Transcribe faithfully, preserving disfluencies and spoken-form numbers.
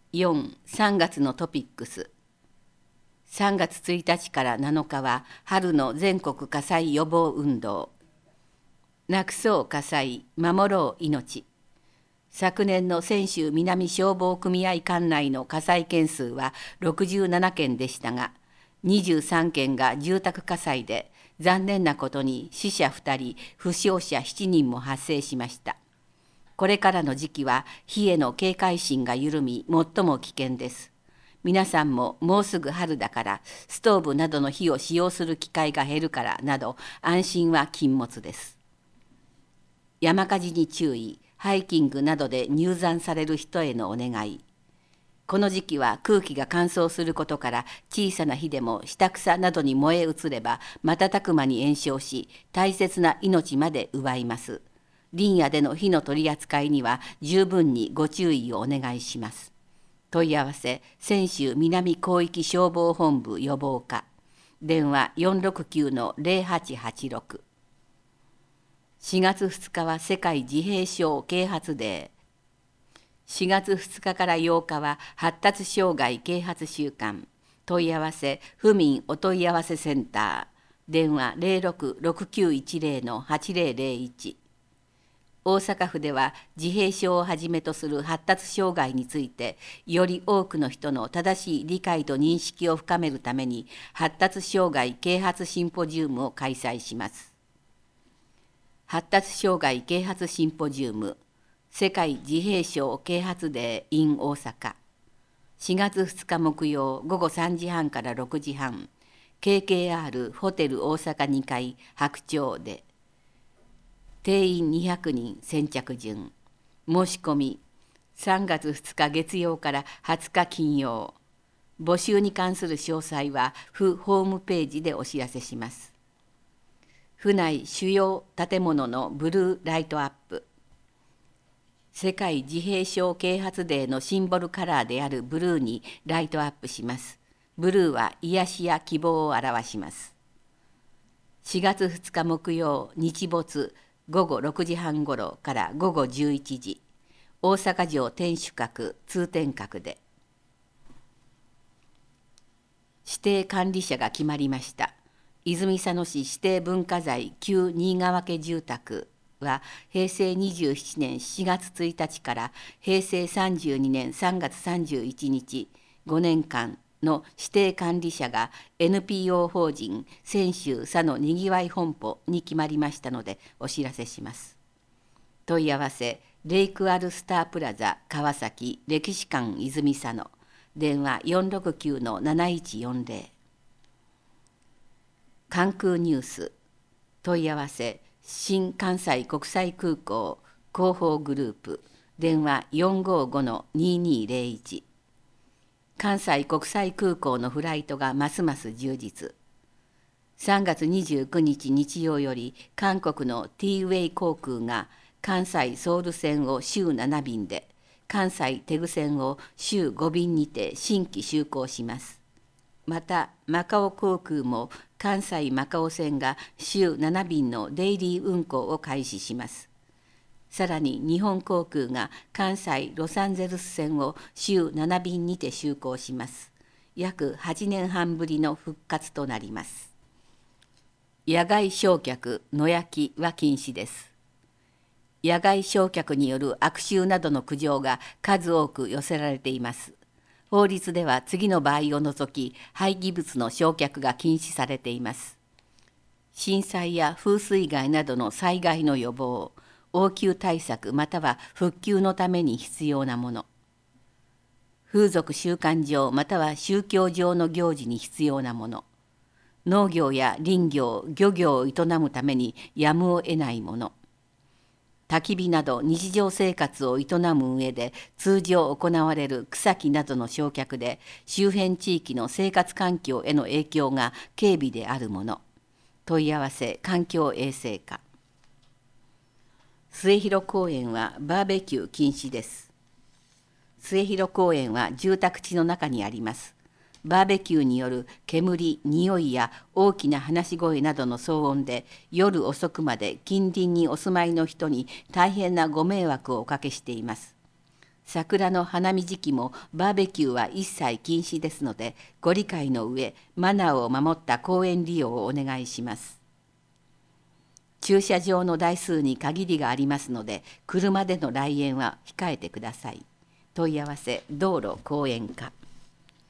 よん、さんがつのトピックス。さんがつついたちからなのかは春の全国火災予防運動。なくそう火災、守ろう命。昨年の泉州南消防組合管内の火災件数はろくじゅうななけんでしたが、にじゅうさんけんが住宅火災で、残念なことに死者ふたり、負傷者しちにんも発生しました。これからの時期は火への警戒心が緩み、最も危険です。皆さんももうすぐ春だからストーブなどの火を使用する機会が減るからなど安心は禁物です。山火事に注意、ハイキングなどで入山される人へのお願い。この時期は空気が乾燥することから小さな火でも下草などに燃え移れば瞬く間に延焼し大切な命まで奪います。林野での火の取り扱いには十分にご注意をお願いします。問い合わせ泉州南広域消防本部予防課電話 よんろくきゅうのゼロはちはちろく。 しがつふつかは世界自閉症啓発デー。しがつふつかからようかは発達障害啓発週間。問い合わせ府民お問い合わせセンター電話 ゼロろく ろくきゅういちゼロのはちゼロゼロいち。大阪府では自閉症をはじめとする発達障害についてより多くの人の正しい理解と認識を深めるために発達障害啓発シンポジウムを開催します。発達障害啓発シンポジウム世界自閉症啓発デー in 大阪。しがつふつか木曜ごごさんじはんからろくじはん ケーケーアール ホテル大阪にかい白鳥で。定員にひゃくにん先着順。申し込みさんがつふつか月曜からはつか金曜。募集に関する詳細は府ホームページでお知らせします。府内主要建物のブルーライトアップ。世界自閉症啓発デーのシンボルカラーであるブルーにライトアップします。ブルーは癒しや希望を表します。しがつふつか木曜日没ごごろくじはんごろからごごじゅういちじ、大阪城天守閣通天閣で。指定管理者が決まりました。泉佐野市指定文化財旧新川家住宅はへいせいにじゅうななねんしがつついたちからへいせいさんじゅうにねんさんがつさんじゅういちにちごねんかんの指定管理者が エヌピーオー 法人泉州佐野にぎわい本舗に決まりましたのでお知らせします。問い合わせレイクアルスタープラザ川崎歴史館泉佐野電話 よんろくきゅうのなないちよんゼロ。関空ニュース問い合わせ新関西国際空港広報グループ電話 よんごごのににゼロいち。関西国際空港のフライトがますます充実。さんがつにじゅうくにち日曜より韓国の T ウェイ航空が関西ソウル線を週ななびんで、関西テグ線を週ごびんにて新規就航します。またマカオ航空も関西マカオ線が週ななびんのデイリー運航を開始します。さらに日本航空が関西ロサンゼルス線を週ななびんにて就航します。約はちねんはんぶりの復活となります。野外焼却野焼きは禁止です。野外焼却による悪臭などの苦情が数多く寄せられています。法律では次の場合を除き廃棄物の焼却が禁止されています。震災や風水害などの災害の予防、応急対策または復旧のために必要なもの、風俗習慣上または宗教上の行事に必要なもの、農業や林業、漁業を営むためにやむを得ないもの、焚き火など日常生活を営む上で通常行われる草木などの焼却で周辺地域の生活環境への影響が軽微であるもの。問い合わせ環境衛生課。末広公園はバーベキュー禁止です。末広公園は住宅地の中にあります。バーベキューによる煙、匂いや大きな話し声などの騒音で夜遅くまで近隣にお住まいの人に大変なご迷惑をおかけしています。 桜の花見時期もバーベキューは一切禁止ですので、ご理解の上、マナーを守った公園利用をお願いします。駐車場の台数に限りがありますので、車での来園は控えてください。問い合わせ道路公園課。